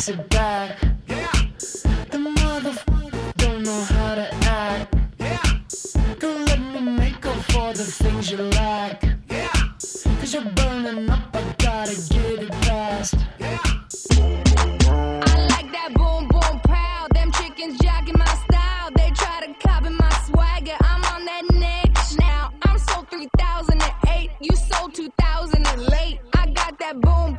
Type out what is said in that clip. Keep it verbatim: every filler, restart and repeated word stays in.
takes it back. Yeah. The motherfucker don't know how to act. Yeah. Don't let me make up for the things you lack. Yeah. Cause you're burning up, I gotta get it fast. Yeah. I like that boom, boom, pow. Them chickens jacking my style. They try to copy my swagger. I'm on that next now. I'm sold three thousand eight. You sold two thousand late. I got that boom,